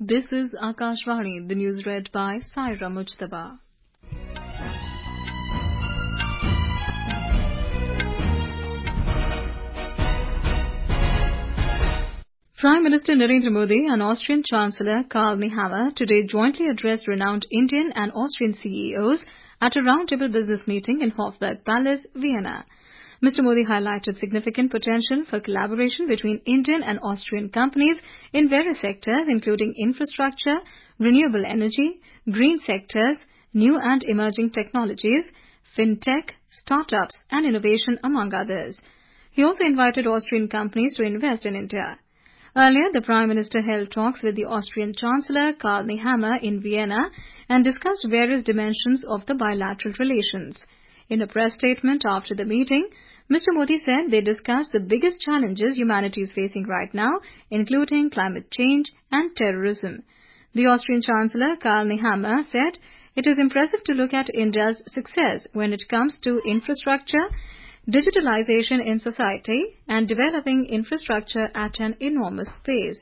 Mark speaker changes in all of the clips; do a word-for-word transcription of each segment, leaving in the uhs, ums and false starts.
Speaker 1: This is Akashvani, the news read by Saira Mujtaba. Prime Minister Narendra Modi and Austrian Chancellor Karl Nehammer today jointly addressed renowned Indian and Austrian C E Os at a roundtable business meeting in Hofburg Palace, Vienna. Mister Modi highlighted significant potential for collaboration between Indian and Austrian companies in various sectors including infrastructure, renewable energy, green sectors, new and emerging technologies, fintech, startups and innovation among others. He also invited Austrian companies to invest in India. Earlier, the Prime Minister held talks with the Austrian Chancellor Karl Nehammer in Vienna and discussed various dimensions of the bilateral relations. In a press statement after the meeting, Mister Modi said they discussed the biggest challenges humanity is facing right now, including climate change and terrorism. The Austrian Chancellor Karl Nehammer said it is impressive to look at India's success when it comes to infrastructure, digitalization in society and developing infrastructure at an enormous pace.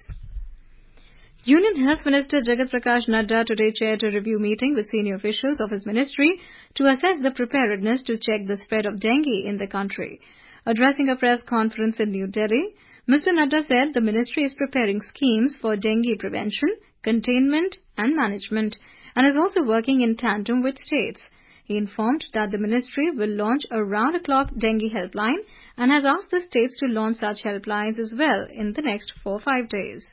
Speaker 1: Union Health Minister Jagat Prakash Nadda today chaired a review meeting with senior officials of his ministry to assess the preparedness to check the spread of dengue in the country. Addressing a press conference in New Delhi, Mister Nadda said the ministry is preparing schemes for dengue prevention, containment and management and is also working in tandem with states. He informed that the ministry will launch a round-the-clock dengue helpline and has asked the states to launch such helplines as well in the next four or five days.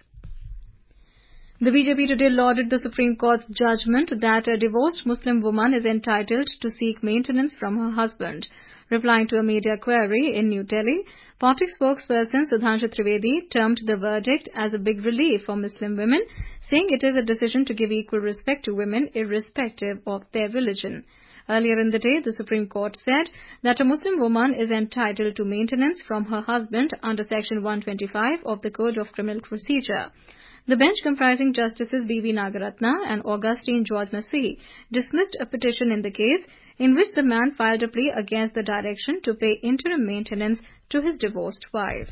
Speaker 1: The B J P today lauded the Supreme Court's judgment that a divorced Muslim woman is entitled to seek maintenance from her husband. Replying to a media query in New Delhi, party spokesperson Sudhanshu Trivedi termed the verdict as a big relief for Muslim women, saying it is a decision to give equal respect to women irrespective of their religion. Earlier in the day, the Supreme Court said that a Muslim woman is entitled to maintenance from her husband under Section one twenty-five of the Code of Criminal Procedure. The bench comprising Justices B V Nagaratna and Augustine George Massey dismissed a petition in the case in which the man filed a plea against the direction to pay interim maintenance to his divorced wife.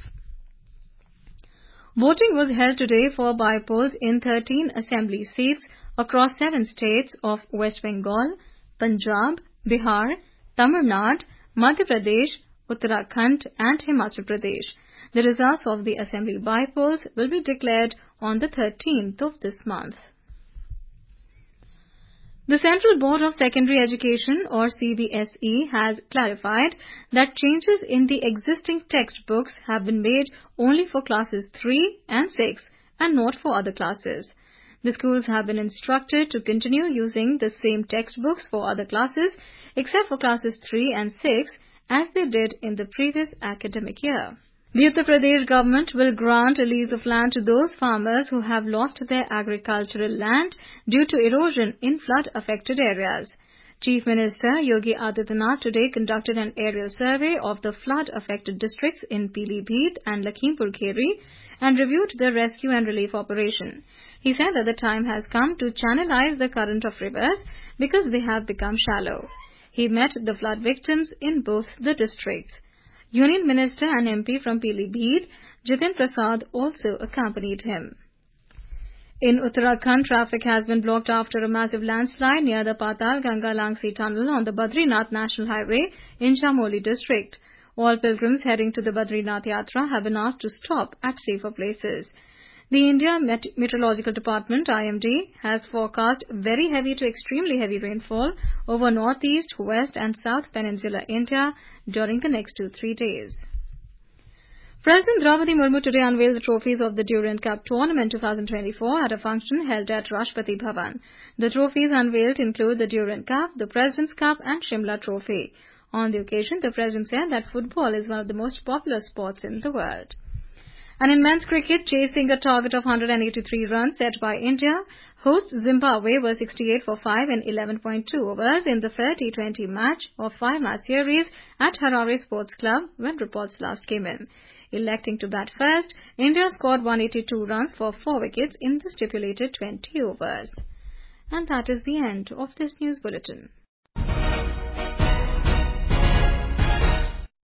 Speaker 1: Voting was held today for by-polls in thirteen assembly seats across seven states of West Bengal, Punjab, Bihar, Tamil Nadu, Madhya Pradesh, Uttarakhand and Himachal Pradesh. The results of the assembly by-polls will be declared on the thirteenth of this month. The Central Board of Secondary Education or C B S E has clarified that changes in the existing textbooks have been made only for classes three and six and not for other classes. The schools have been instructed to continue using the same textbooks for other classes except for classes three and six as they did in the previous academic year. The Uttar Pradesh government will grant a lease of land to those farmers who have lost their agricultural land due to erosion in flood-affected areas. Chief Minister Yogi Adityanath today conducted an aerial survey of the flood-affected districts in Pilibhit and Lakhimpur Kheri and reviewed the rescue and relief operation. He said that the time has come to channelize the current of rivers because they have become shallow. He met the flood victims in both the districts. Union Minister and M P from Pilibhit, Jitin Prasad, also accompanied him. In Uttarakhand, traffic has been blocked after a massive landslide near the Patal Ganga Langsi tunnel on the Badrinath National Highway in Chamoli district. All pilgrims heading to the Badrinath Yatra have been asked to stop at safer places. The India Met- Meteorological Department I M D has forecast very heavy to extremely heavy rainfall over northeast, west and south peninsular India during the next two to three days. President Draupadi Murmu today unveiled the trophies of the Durand Cup Tournament twenty twenty-four at a function held at Rashtrapati Bhavan. The trophies unveiled include the Durand Cup, the President's Cup and Shimla Trophy. On the occasion, the President said that football is one of the most popular sports in the world. And in men's cricket, chasing a target of one hundred eighty-three runs set by India, host Zimbabwe were sixty-eight for five in eleven point two overs in the fair T twenty match of five-match series at Harare Sports Club when reports last came in. Electing to bat first, India scored one hundred eighty-two runs for four wickets in the stipulated twenty overs. And that is the end of this news bulletin.